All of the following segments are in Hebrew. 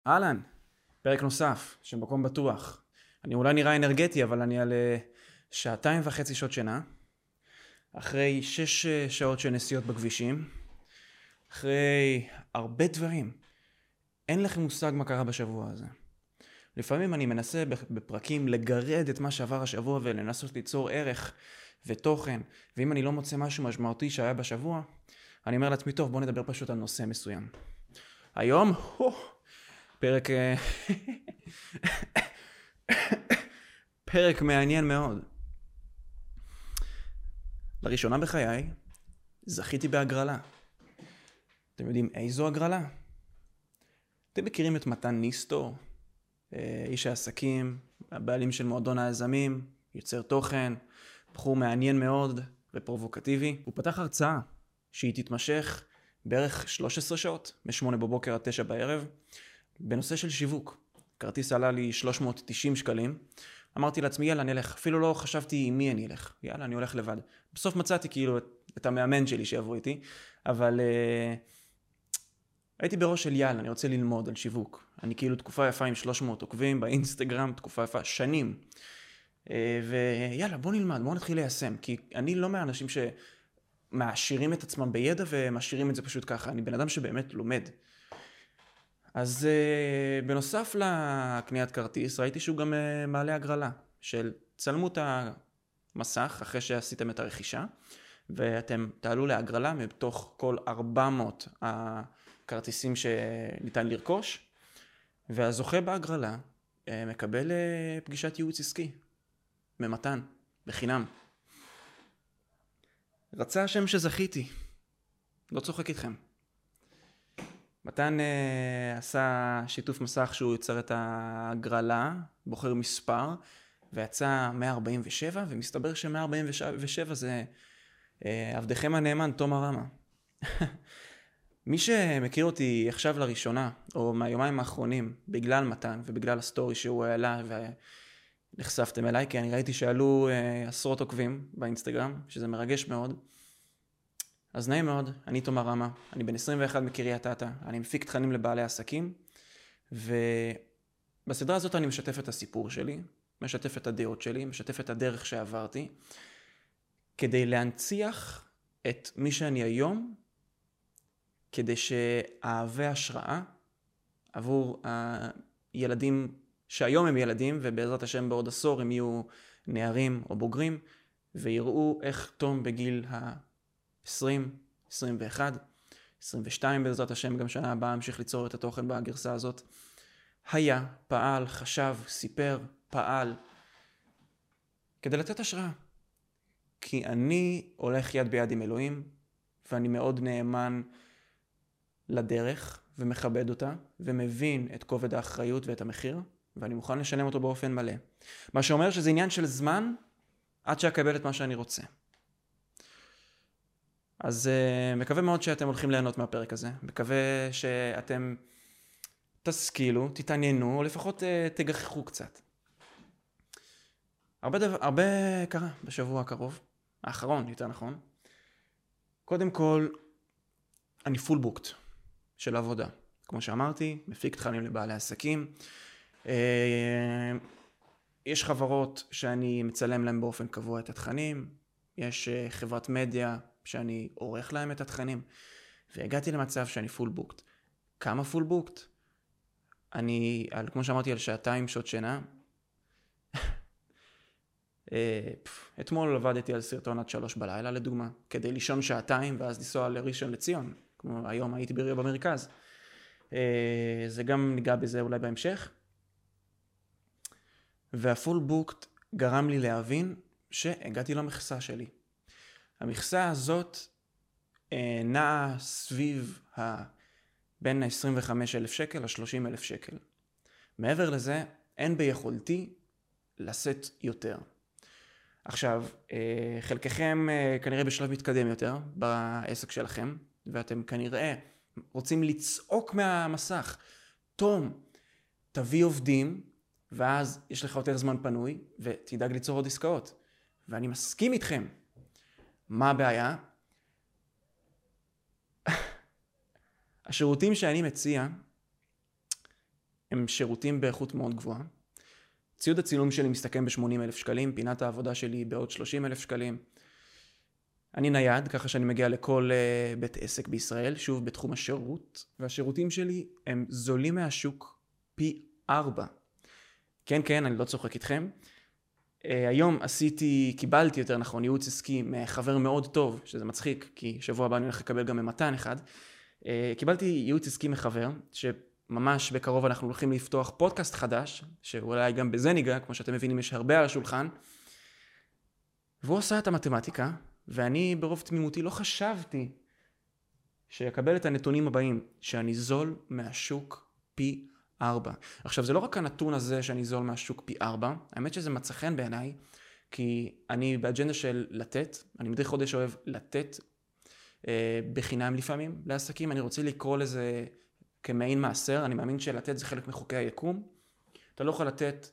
אהלן, פרק נוסף של מקום בטוח. אני אולי נראה אנרגטי, אבל אני על 2.5 שעות שינה. אחרי 6 שעות של נסיעות בכבישים. אחרי הרבה דברים. אין לכם מושג מה קרה בשבוע הזה. לפעמים אני מנסה בפרקים לגרד את מה שעבר השבוע ולנסות ליצור ערך ותוכן. ואם אני לא מוצא משהו משמעותי שהיה בשבוע, אני אומר לעצמי, טוב, בוא נדבר פשוט על נושא מסוים. היום, פרק פרק מעניין מאוד. לראשונה בחיי זכיתי בהגרלה. אתם יודעים איזו הגרלה? אתם מכירים את מתן ניסטור, איש העסקים, הבעלים של מועדון היזמים, יוצר תוכן, בחור מעניין מאוד ופרובוקטיבי. הוא פתח הרצאה שהיא תתמשך בערך 13 שעות, מ-8 בבוקר עד 9 בערב, בנושא של שיווק. כרטיס עלה לי 390 שקלים. אמרתי לעצמי, יאללה, אני אלך. אפילו לא חשבתי עם מי אני אלך. יאללה, אני הולך לבד. בסוף מצאתי כאילו את המאמן שלי שיבוא איתי, אבל הייתי בראש של יאללה, אני רוצה ללמוד על שיווק. אני כאילו תקופה יפה עם 300 עוקבים באינסטגרם, תקופה יפה, שנים. ויאללה, בוא נלמד, בוא נתחיל ליישם, כי אני לא מהאנשים שמעשירים את עצמם בידע ומשאירים את זה פשוט ככה. אני בן אדם שבאמת לומד. אז בנוסף לקניית כרטיס, ראיתי שהוא גם מעלה הגרלה של צלמו את המסך אחרי שעשיתם את הרכישה, ואתם תעלו להגרלה מתוך כל 400 הכרטיסים שניתן לרכוש, והזוכה בהגרלה מקבל פגישת ייעוץ עסקי, ממתן, בחינם. רצה השם שזכיתי, לא צוחק איתכם. מתן עשה שיתוף מסך שהוא יוצר את הגרלה, בוחר מספר, ויצא 147, ומסתבר ש147 זה עבדכם הנאמן, תום הרמה. מי שמכיר אותי עכשיו לראשונה, או מהיומיים האחרונים, בגלל מתן ובגלל הסטורי שהוא העלה ונחשפתם אליי, כי אני ראיתי שעלו עשרות עוקבים באינסטגרם, שזה מרגש מאוד. אז נעים מאוד, אני תום הרמה, אני בן 21 מקריית אתא, אני מפיק תכנים לבעלי עסקים, ובסדרה הזאת אני משתף את הסיפור שלי, משתף את הדעות שלי, משתף את הדרך שעברתי, כדי להנציח את מי שאני היום, כדי שאהבה השראה עבור הילדים שהיום הם ילדים, ובעזרת השם בעוד עשור הם יהיו נערים או בוגרים, ויראו איך תום בגיל 20, 21, 22 בעזרת השם, גם שנה הבאה המשיך ליצור את התוכן בגרסה הזאת. היה, פעל, חשב, סיפר, פעל, כדי לתת השראה. כי אני הולך יד ביד עם אלוהים, ואני מאוד נאמן לדרך, ומכבד אותה, ומבין את כובד האחריות ואת המחיר, ואני מוכן לשלם אותו באופן מלא. מה שאומר שזה עניין של זמן, עד שאקבל את מה שאני רוצה. אז מקווה מאוד שאתם הולכים ליהנות מהפרק הזה. מקווה שאתם תשכילו, תתעניינו, או לפחות תגחכו קצת. הרבה קרה בשבוע הקרוב, האחרון יותר נכון. קודם כל, אני פול בוקט של עבודה. כמו שאמרתי, מפיק תכנים לבעלי עסקים. יש חברות שאני מצלם להם באופן קבוע את התכנים. יש חברת מדיה שאני עורך להם את התכנים, והגעתי למצב שאני פול בוקט. כמה פול בוקט? כמו שאמרתי, על 2 שעות שינה. אתמול עבדתי על סרטון עד 3 בלילה, לדוגמה, כדי לישון 2 ואז לנסוע לראשון לציון, כמו היום הייתי במרכז. זה גם ניגע בזה אולי בהמשך. והפול בוקט גרם לי להבין שהגעתי למכסה שלי. המכסה הזאת נעה סביב בין ה-25,000 שקל ל-30,000 שקל. מעבר לזה, אין ביכולתי לשאת יותר. עכשיו, חלקכם כנראה בשלב מתקדם יותר בעסק שלכם, ואתם כנראה רוצים לצעוק מהמסך, תום, תביא עובדים, ואז יש לך יותר זמן פנוי, ותדאג ליצור עוד עסקאות. ואני מסכים איתכם. מה הבעיה? השירותים שאני מציע הם שירותים באיכות מאוד גבוהה. ציוד הצילום שלי מסתכם ב-80,000 שקלים, פינת העבודה שלי בעוד 30,000 שקלים. אני נייד, ככה שאני מגיע לכל בית עסק בישראל, שוב בתחום השירות, והשירותים שלי הם זולים מהשוק פי 4. כן, אני לא צוחק איתכם. היום קיבלתי יותר נכון, ייעוץ עסקי מחבר מאוד טוב, שזה מצחיק, כי שבוע הבא אני הולך לקבל גם ממתן אחד. קיבלתי ייעוץ עסקי מחבר, שממש בקרוב אנחנו הולכים לפתוח פודקאסט חדש, שאולי גם בזה ניגע, כמו שאתם מבינים יש הרבה על השולחן. והוא עושה את המתמטיקה, ואני ברוב תמימותי לא חשבתי שיקבל את הנתונים הבאים, שאני זול מהשוק פי 4. עכשיו זה לא רק הנתון הזה שאני זול מהשוק פי 4, האמת שזה מצא חן בעיניי, כי אני באג'נדה של לתת, אני מדי חודש אוהב לתת בחינם לפעמים לעסקים, אני רוצה לקרוא לזה כמעין מעשר, אני מאמין שלתת זה חלק מחוקי היקום, אתה לא יכול לתת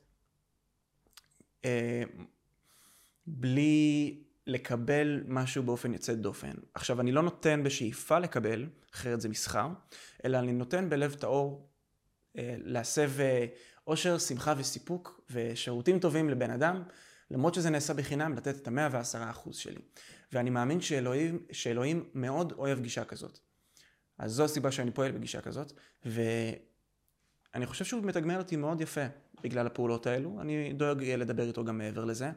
בלי לקבל משהו באופן יוצא דופן. עכשיו אני לא נותן בשאיפה לקבל, אחרת זה מסחר, אלא אני נותן בלב טהור להסב אושר, שמחה וסיפוק ושירותים טובים לבן אדם, למרות שזה נעשה בחינם, לתת את 110% שלי. ואני מאמין שאלוהים מאוד אוהב גישה כזאת. אז זו הסיבה שאני פועל בגישה כזאת, ואני חושב שהוא מתגמל אותי מאוד יפה בגלל הפעולות האלו. אני דואג לדבר איתו גם מעבר לזה.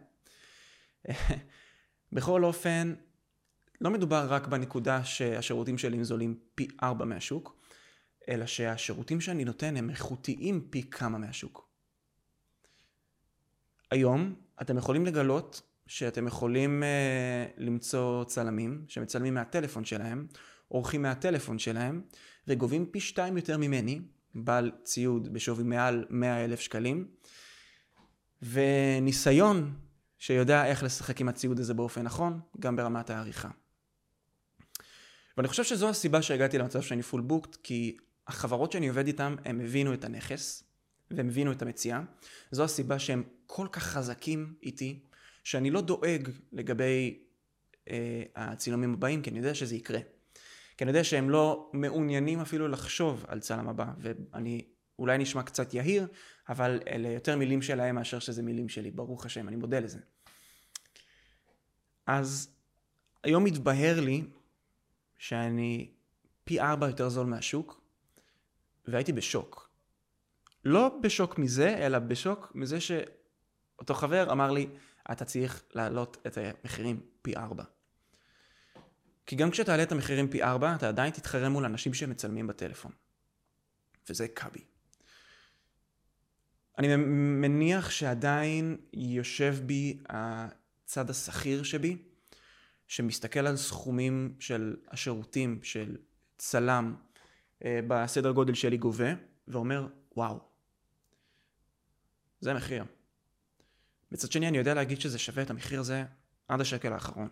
בכל אופן, לא מדובר רק בנקודה שהשירותים שלי זולים פי 4 מהשוק, אלא שהשירותים שאני נותן הם איכותיים פי כמה מהשוק. היום אתם יכולים לגלות שאתם יכולים למצוא צלמים שמצלמים מהטלפון שלהם, עורכים מהטלפון שלהם, וגובים פי 2 יותר ממני, בעל ציוד בשווי מעל 100,000 שקלים, וניסיון שיודע איך לשחק עם הציוד הזה באופן נכון, גם ברמת העריכה. ואני חושב שזו הסיבה שהגעתי למצב שאני פול בוקט, כי החברות שאני עובד איתן, הם הבינו את הנכס, והם הבינו את המציאה. זו הסיבה שהם כל כך חזקים איתי, שאני לא דואג לגבי הצילומים הבאים, כי אני יודע שזה יקרה. כי אני יודע שהם לא מעוניינים אפילו לחשוב על צלם הבא, ואני אולי נשמע קצת יהיר, אבל אלה יותר מילים שלהם מאשר שזה מילים שלי, ברוך השם, אני מודה לזה. אז היום מתבהר לי שאני פי 4 יותר זול מהשוק, והייתי בשוק. לא בשוק מזה, אלא בשוק מזה שאותו חבר אמר לי, אתה צריך להעלות את המחירים פי 4. כי גם כשתעלה את המחירים פי 4, אתה עדיין תתחרה מול אנשים שמצלמים בטלפון. וזה קבי. אני מניח שעדיין יושב בי הצד השכיר שבי, שמסתכל על סכומים של השירותים של צלם בסדר גודל שלי גובה, ואומר, וואו, זה מחיר. מצד שני, אני יודע להגיד שזה שווה את המחיר הזה עד השקל האחרון.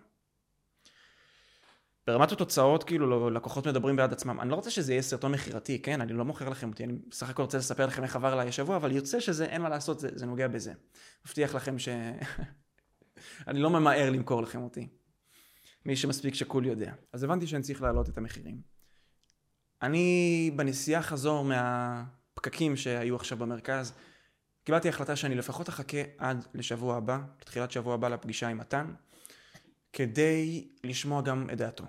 ברמת התוצאות, כאילו, לקוחות מדברים בעד עצמם. אני לא רוצה שזה יהיה סרטון מחירתי, כן? אני לא מוכר לכם אותי, אני בסך הכל רוצה לספר לכם איך עבר עליי השבוע, אבל יוצא שזה, אין מה לעשות, זה נוגע בזה. מבטיח לכם אני לא ממהר למכור לכם אותי. מי שמספיק שקול יודע. אז הבנתי שאני צריך להעלות את המחירים. אני בנסיעה חזור מהפקקים שהיו עכשיו במרכז, קיבלתי החלטה שאני לפחות אחכה עד לשבוע הבא, לתחילת שבוע הבא לפגישה עם מתן, כדי לשמוע גם את דעתו.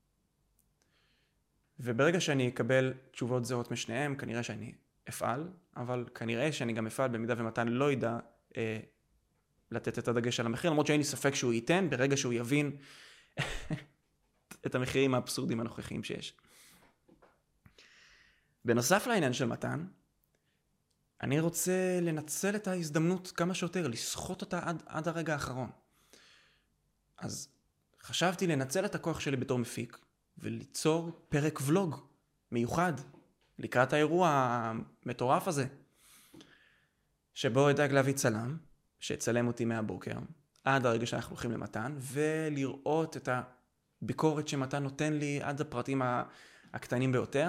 וברגע שאני אקבל תשובות זהות משניהם, כנראה שאני אפעל, אבל כנראה שאני גם אפעל במידה ומתן לא ידע לתת את הדגש על המחיר, למרות שאין לי ספק שהוא ייתן ברגע שהוא יבין את המחירים האבסורדים הנוכחיים שיש. בנוסף לעניין של מתן, אני רוצה לנצל את ההזדמנות כמה שיותר, לסחוט אותה עד הרגע האחרון. אז חשבתי לנצל את הכוח שלי בתור מפיק, וליצור פרק ולוג מיוחד, לקראת האירוע המטורף הזה, שבו אדאג להביא צלם, שיצלם אותי מהבוקר, עד הרגע שאנחנו הולכים למתן, ולראות את הביקורת שמתן נותן לי עד הפרטים הקטנים ביותר.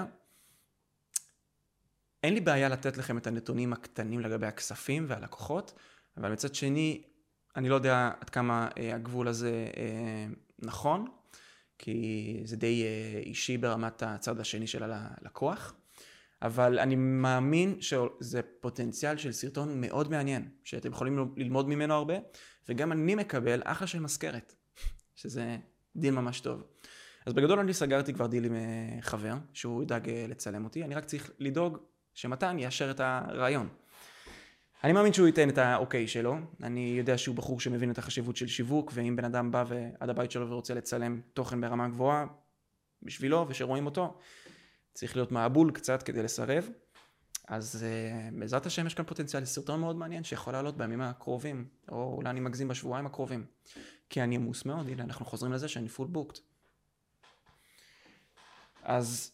אין לי בעיה לתת לכם את הנתונים הקטנים לגבי הכספים והלקוחות, אבל מצד שני, אני לא יודע עד כמה הגבול הזה נכון, כי זה די אישי ברמת הצד השני של הלקוח. אבל אני מאמין שזה פוטנציאל של סרטון מאוד מעניין, שאתם יכולים ללמוד ממנו הרבה, וגם אני מקבל אחלה של מזכרת, שזה דיל ממש טוב. אז בגדול אני סגרתי כבר דיל עם חבר, שהוא ידאג לצלם אותי, אני רק צריך לדאוג שמתן יאשר את הרעיון. אני מאמין שהוא ייתן את האוקיי שלו, אני יודע שהוא בחור שמבין את החשיבות של שיווק, ואם בן אדם בא עד הבית שלו ורוצה לצלם תוכן ברמה גבוהה, בשבילו ושרואים אותו, צריך להיות מעבול קצת כדי לסרב. אז בעזרת השם יש כאן פוטנציאל לסרטון מאוד מעניין שיכול לעלות בימים הקרובים, או אולי אני מגזים בשבועיים הקרובים. כי אני עמוס מאוד, הנה אנחנו חוזרים לזה שאני פול בוקט. אז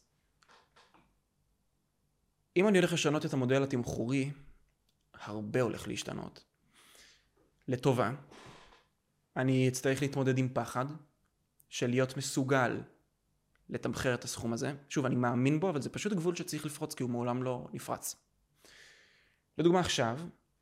אם אני הולך לשנות את המודל התמחורי, הרבה הולך להשתנות. לטובה, אני אצטרך להתמודד עם פחד של להיות מסוגל לתמחר את הסכום הזה. שוב, אני מאמין בו, אבל זה פשוט גבול שצריך לפרוץ, כי הוא מעולם לא נפרץ. לדוגמה עכשיו,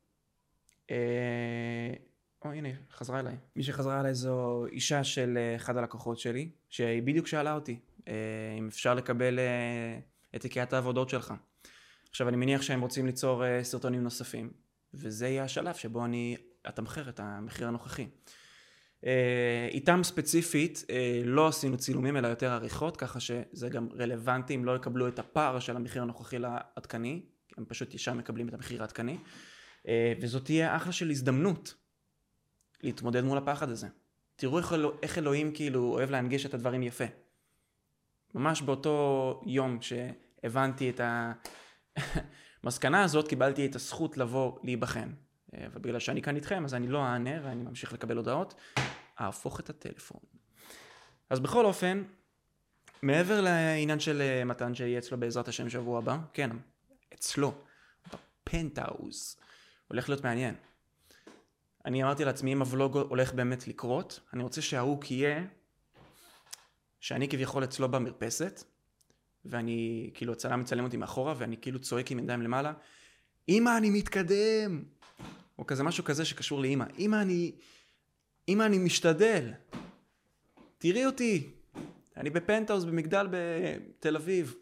הנה, חזרה אליי. מי שחזרה אליי זו אישה של אחד הלקוחות שלי, שהיא בדיוק שאלה אותי, אם אפשר לקבל את הקיית העבודות שלך. עכשיו, אני מניח שהם רוצים ליצור סרטונים נוספים, וזה יהיה השלב שבו אני אתמחר את המחיר הנוכחי. איתם ספציפית לא עשינו צילומים אלא יותר עריכות, ככה שזה גם רלוונטי אם לא יקבלו את הפער של המחיר הנוכחי לעדכני, הם פשוט ישר מקבלים את המחיר העדכני, וזאת תהיה אחלה של הזדמנות להתמודד מול הפחד הזה. תראו איך אלוהים כאילו אוהב להנגיש את הדברים יפה. ממש באותו יום שהבנתי את המסקנה הזאת, קיבלתי את הזכות לבוא להיבחן. ובגלל שאני כאן איתכם, אז אני לא אענה ואני ממשיך לקבל הודעות. אהפוך את הטלפון. אז בכל אופן, מעבר לעניין של מתן שיהיה אצלו בעזרת השם שבוע הבא, כן, אצלו, בפנטהאוז, הולך להיות מעניין. אני אמרתי לעצמי, אם הוולוג הולך באמת לקרות, אני רוצה שההוק יהיה, שאני כביכול אצלו במרפסת, ואני, כאילו, הצלם מצלם אותי מאחורה, ואני כאילו צועק עם ידיים למעלה, אמא, אני מתקדם! או כזה משהו כזה שקשור לאמא. אמא, אני משתדל. תראי אותי. אני בפנטהאוז במגדל בתל אביב.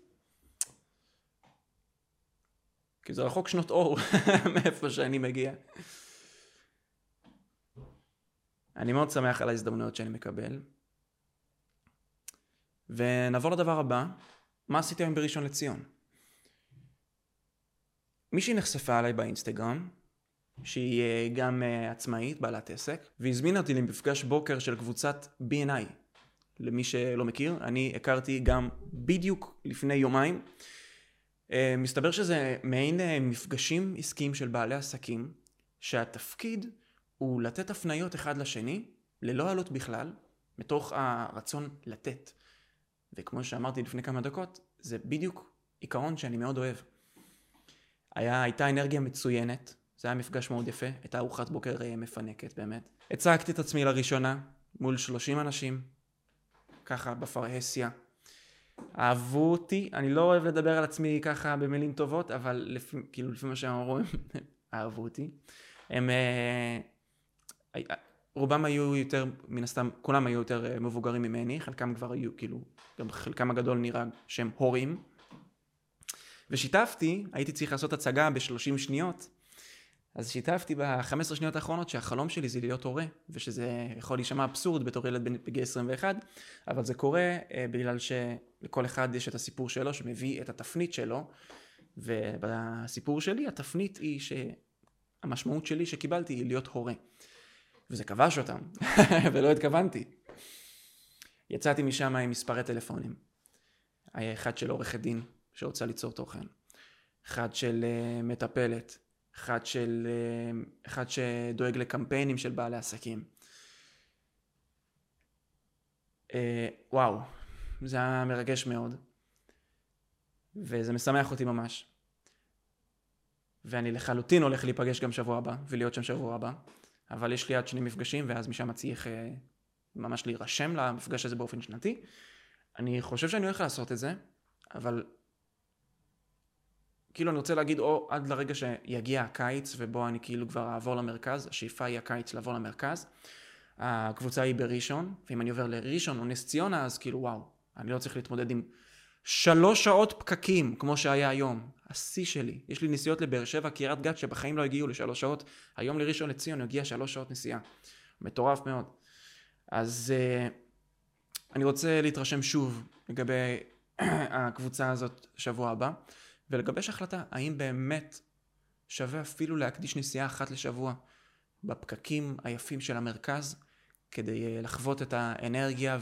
כי זה רחוק שנות אור מאיפה שאני מגיע. אני מאוד שמח על ההזדמנויות שאני מקבל. ונעבור לדבר הבא. מה עשיתי היום בראשון לציון? מישהי נחשפה עליי באינסטגרם, שהיא גם עצמאית, בעלת עסק, והזמינה אותי למפגש בוקר של קבוצת B&I. למי שלא מכיר, אני הכרתי גם בדיוק לפני יומיים. מסתבר שזה מעין מפגשים עסקיים של בעלי עסקים, שהתפקיד הוא לתת הפניות אחד לשני, ללא עלות בכלל, מתוך הרצון לתת. וכמו שאמרתי לפני כמה דקות, זה בדיוק עיקרון שאני מאוד אוהב. הייתה אנרגיה מצוינת, זה היה מפגש מאוד יפה, הייתה ארוחת בוקר מפנקת באמת. הצגתי את עצמי לראשונה מול 30 אנשים, ככה בפרהסיה. אהבו אותי, אני לא אוהב לדבר על עצמי ככה במילים טובות, אבל לפי מה שהם אומרים, אהבו אותי. רובם היו יותר, מן הסתם, כולם היו יותר מבוגרים ממני, חלקם כבר היו, כאילו, גם חלקם הגדול נראה שהם הורים. ושיתפתי, הייתי צריך לעשות הצגה ב-30 שניות, אז שיתפתי ב-15 שניות האחרונות שהחלום שלי זה להיות הורה, ושזה יכול להישמע אבסורד בתור ילד בגיל 21, אבל זה קורה בגלל שלכל אחד יש את הסיפור שלו שמביא את התפנית שלו, ובסיפור שלי התפנית היא שהמשמעות שלי שקיבלתי היא להיות הורה. וזה כבש אותם, ולא התכוונתי. יצאתי משם עם מספרי טלפונים. היה אחד של עורכת דין שרוצה ליצור תוכן, אחד של מטפלת, אחד שדואג לקמפיינים של בעלי עסקים. וואו, זה היה מרגש מאוד, וזה משמח אותי ממש. ואני לחלוטין הולך להיפגש גם שבוע הבא, ולהיות שם שבוע הבא, אבל יש לי עד 2 מפגשים, ואז משם צריך ממש להירשם למפגש הזה באופן שנתי. אני חושב שאני הולך לעשות את זה, אבל כאילו אני רוצה להגיד, או עד לרגע שיגיע הקיץ, ובו אני כאילו כבר אעבור למרכז, השאיפה היא הקיץ לעבור למרכז. הקבוצה היא בראשון, ואם אני עובר לראשון או נס ציונה, אז כאילו וואו, אני לא צריך להתמודד עם 3 שעות פקקים, כמו שהיה היום. השיא שלי. יש לי נסיעות לבאר שבע, קריית גת, שבחיים לא הגיעו ל3 שעות. היום לראשון לציון הגיע 3 שעות נסיעה. מטורף מאוד. אז אני רוצה להתרשם שוב לגבי הקבוצה הזאת שבוע הבא, ולגבש החלטה, האם באמת שווה אפילו להקדיש נסיעה אחת לשבוע בפקקים היפים של המרכז, כדי לחוות את האנרגיה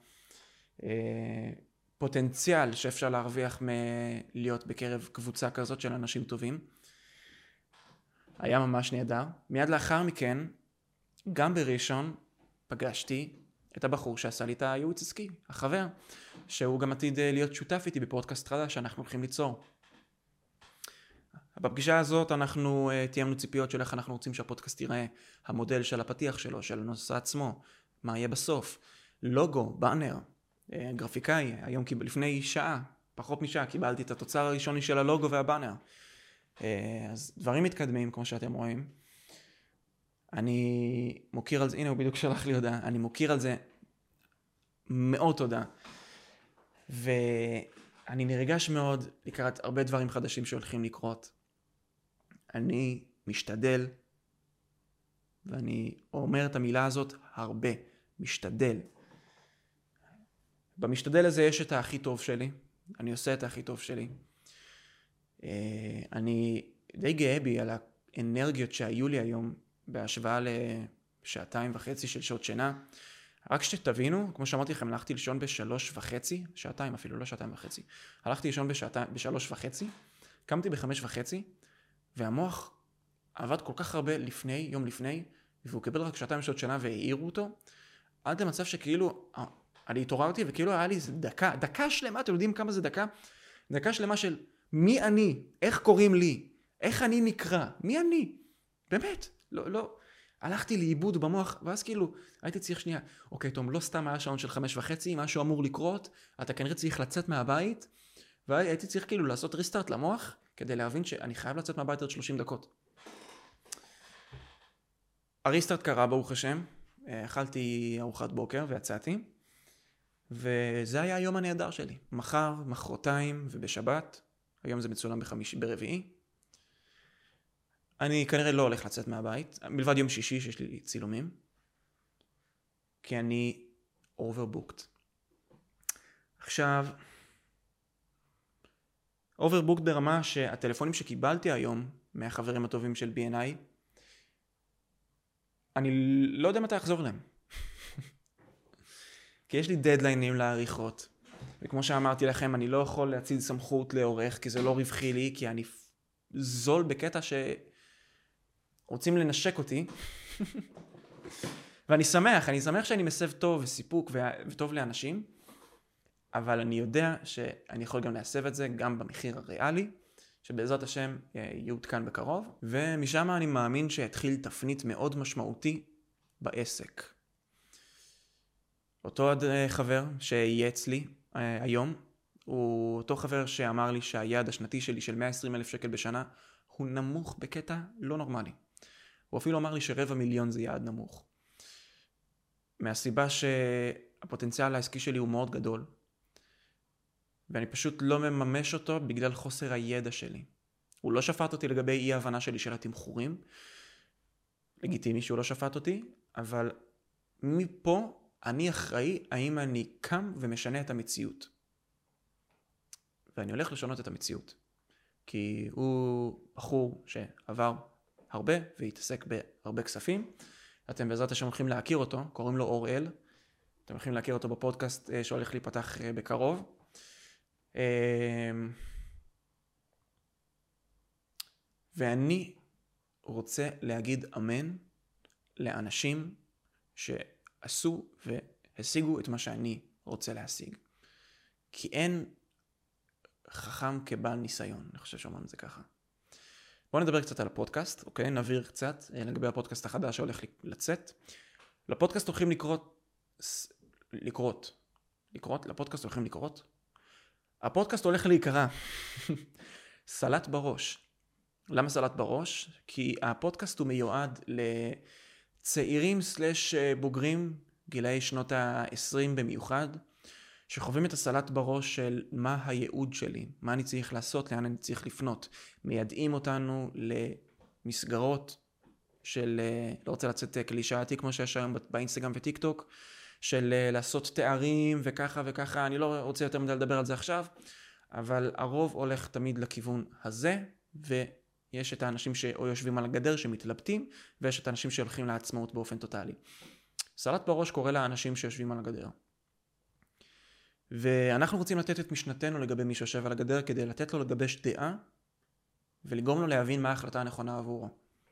והפוטנציאל שאפשר להרוויח מלהיות בקרב קבוצה כזאת של אנשים טובים. היה ממש נהדר. מיד לאחר מכן, גם בראשון, פגשתי את הבחור שעשה לי את הייעוץ עסקי, החבר, שהוא גם עתיד להיות שותף איתי בפודקאסט חדש שאנחנו הולכים ליצור. בפגישה הזאת אנחנו תיימנו ציפיות של איך אנחנו רוצים שהפודקאסט ייראה, המודל של הפתיח שלו, של הנושא עצמו, מה יהיה בסוף, לוגו, באנר, גרפיקאי, היום לפני שעה, פחות משעה, קיבלתי את התוצר הראשוני של הלוגו והבאנר. אז דברים מתקדמים, כמו שאתם רואים. אני מוקיר על זה, הנה הוא בדיוק שלח לי הודעה, אני מוקיר על זה מאוד תודה. ואני נרגש מאוד לקראת הרבה דברים חדשים שהולכים לקרות. אני משתדל, ואני אומר את המילה הזאת הרבה, משתדל. במשתדל הזה יש את הכי טוב שלי, אני עושה את הכי טוב שלי. אני די גאה בי על האנרגיות שהיו לי היום, בהשוואה לשעתיים וחצי של שעות שינה. רק שתבינו, כמו שאמרתי לכם, הלכתי לישון ב3:30, שעתיים אפילו, לא 2:30. הלכתי לישון ב3:30, קמתי ב5:30, והמוח עבד כל כך הרבה יום לפני, והוא קיבל רק 2 שעות שינה והעירו אותו, עד למצב שכאילו, אני התעוררתי וכאילו היה לי איזה דקה שלמה, אתם יודעים כמה זה דקה? דקה שלמה של מי אני, איך קוראים לי, איך אני נקרא, מי אני? באמת, לא. הלכתי לאיבוד במוח, ואז כאילו, הייתי צריך שנייה, אוקיי, תום, לא סתם היה שעון של 5:30, משהו אמור לקרות, אתה כנראה צריך לצאת מהבית, והייתי צריך כאילו לעשות ריסטארט למוח, כדי להבין שאני חייב לצאת מהבית עוד 30 דקות. הריסטארט קרה, ברוך השם, אכלתי ארוחת בוקר ויצאתי, וזה היה היום הנהדר שלי. מחר, מחרתיים ובשבת, היום זה מצולם ברביעי, אני כנראה לא הולך לצאת מהבית, מלבד יום שישי שיש לי צילומים, כי אני overbooked. עכשיו, overbooked ברמה שהטלפונים שקיבלתי היום מהחברים הטובים של B&I, אני לא יודע מתי אחזור להם. כי יש לי דדליינים לעריכות, וכמו שאמרתי לכם, אני לא יכול להציל סמכות לעורך, כי זה לא רווחי לי, כי אני זול בקטע רוצים לנשק אותי, ואני שמח שאני מסב טוב וסיפוק וטוב לאנשים, אבל אני יודע שאני יכול גם להסב את זה גם במחיר הריאלי, שבעזרת השם יעודכן בקרוב, ומשם אני מאמין שהתחיל תפנית מאוד משמעותי בעסק. אותו חבר שיהיה אצלי היום, הוא אותו חבר שאמר לי שהיעד השנתי שלי של 120,000 שקל בשנה, הוא נמוך בקטע לא נורמלי. הוא אפילו אמר לי ש250,000 זה יעד נמוך. מהסיבה שהפוטנציאל העסקי שלי הוא מאוד גדול, ואני פשוט לא מממש אותו בגלל חוסר הידע שלי. הוא לא שפט אותי לגבי אי ההבנה שלי של התמחורים, לגיטימי שהוא לא שפט אותי, אבל מפה אני אחראי האם אני קם ומשנה את המציאות. ואני הולך לשנות את המציאות, כי הוא בחור שעבר הרבה והתעסק בהרבה כספים. אתם בעזרת השם הולכים להכיר אותו, קוראים לו אוראל. אתם הולכים להכיר אותו בפודקאסט שהולך להיפתח בקרוב. ואני רוצה להגיד אמן לאנשים שעשו והשיגו את מה שאני רוצה להשיג. כי אין חכם כבעל ניסיון, אני חושב שאומרים את זה ככה. בואו נדבר קצת על הפודקאסט, אוקיי? נעביר קצת לגבי הפודקאסט החדש שהולך לצאת. לפודקאסט הולכים לפודקאסט הולכים לקרות. הפודקאסט הולך להיקרא סלט בראש. למה סלט בראש? כי הפודקאסט הוא מיועד לצעירים / בוגרים, גילאי שנות ה-20 במיוחד, שחווים את הסלט בראש של מה הייעוד שלי, מה אני צריך לעשות, לאן אני צריך לפנות. מיידעים אותנו למסגרות של, לא רוצה לצאת קלישאתי כמו שיש היום באינסטגרם וטיק טוק, של לעשות תארים וככה וככה, אני לא רוצה יותר מדי לדבר על זה עכשיו, אבל הרוב הולך תמיד לכיוון הזה, ויש את האנשים שאו יושבים על הגדר שמתלבטים, ויש את האנשים שהולכים לעצמאות באופן טוטלי. סלט בראש קורא לאנשים שיושבים על הגדר. ואנחנו רוצים לתת את משנתנו לגבי מי שיושב על הגדר, כדי לתת לו לגבש דעה, ולגרום לו להבין מה ההחלטה הנכונה עבורו.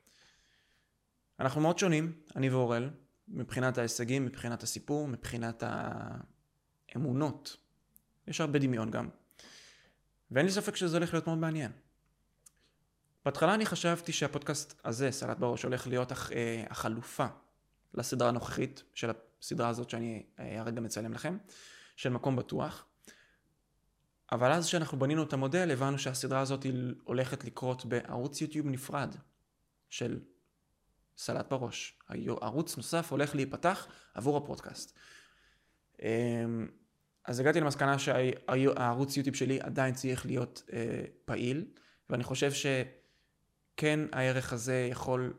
אנחנו מאוד שונים, אני ואורל, מבחינת ההישגים, מבחינת הסיפור, מבחינת האמונות. יש הרבה דמיון גם. ואין לי ספק שזה הולך להיות מאוד מעניין. בהתחלה אני חשבתי שהפודקאסט הזה, סלט בראש, הולך להיות החלופה לסדרה הנוכחית, של הסדרה הזאת שאני הרגע מצלם לכם, של מקום בטוח. אבל אז שאנחנו בנינו את המודל, הבנו שהסדרה הזאת הולכת לקרות בערוץ יוטיוב נפרד של סלט בראש. ערוץ נוסף הולך להיפתח עבור הפודקאסט. אז הגעתי למסקנה שהערוץ יוטיוב שלי עדיין צריך להיות פעיל, ואני חושב שכן הערך הזה יכול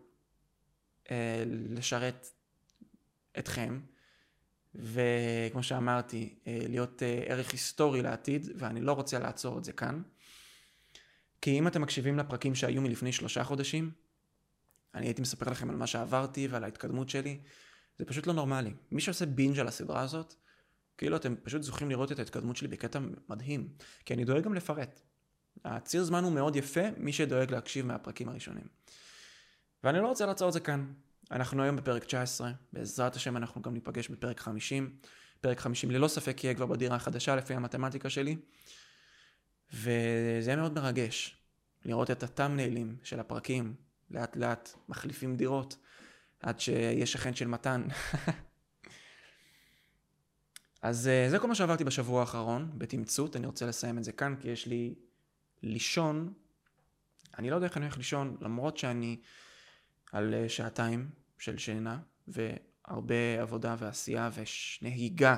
לשרת אתכם, וכמו שאמרתי, להיות ערך היסטורי לעתיד, ואני לא רוצה לעצור את זה כאן. כי אם אתם מקשיבים לפרקים שהיו מלפני 3 חודשים, אני הייתי מספר לכם על מה שעברתי ועל ההתקדמות שלי. זה פשוט לא נורמלי. מי שעושה בינג' על הסדרה הזאת, כאילו אתם פשוט זוכים לראות את ההתקדמות שלי בקטע מדהים. כי אני דואג גם לפרט. הציר זמן הוא מאוד יפה, מי שדואג להקשיב מהפרקים הראשונים. ואני לא רוצה לעצור את זה כאן. אנחנו היום בפרק 19, בעזרת השם אנחנו גם ניפגש בפרק 50. פרק 50 ללא ספק יהיה כבר בדירה החדשה לפי המתמטיקה שלי. וזה מאוד מרגש לראות את הטאמניילים של הפרקים. לאט לאט מחליפים דירות, עד שיש שכן של מתן. אז זה כל מה שעברתי בשבוע האחרון, בתמצות. אני רוצה לסיים את זה כאן, כי יש לי לישון. אני לא יודע איך אני הולך לישון, למרות שאני על 2 שעתיים של שינה, והרבה עבודה ועשייה ונהיגה.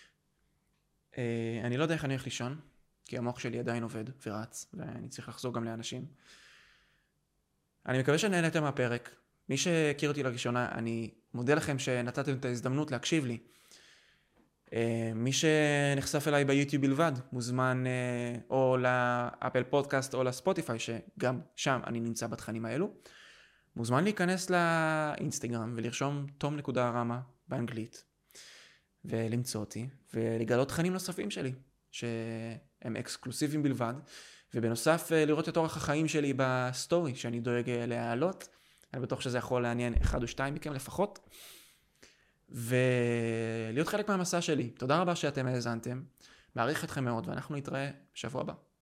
אני לא יודע איך אני הולך לישון, כי המוח שלי עדיין עובד ורץ, ואני צריך לחזור גם לאנשים. אני מקווה שנהנתם מהפרק. מי שהכיר אותי לראשונה, אני מודה לכם שנתתם את ההזדמנות להקשיב לי. מי שנחשף אליי ביוטיוב בלבד, מוזמן או לאפל פודקאסט או לספוטיפיי, שגם שם אני נמצא בתכנים האלו. מוזמן להיכנס לאינסטגרם ולרשום tom.rama באנגלית, ולמצוא אותי, ולגלות תכנים נוספים שלי, שהם אקסקלוסיביים בלבד. ובנוסף לראות את אורח החיים שלי בסטורי שאני דואג להעלות. אני בטוח שזה יכול לעניין 1 או 2 מכם לפחות. ולהיות חלק מהמסע שלי. תודה רבה שאתם האזנתם. מעריך אתכם מאוד, ואנחנו נתראה בשבוע הבא.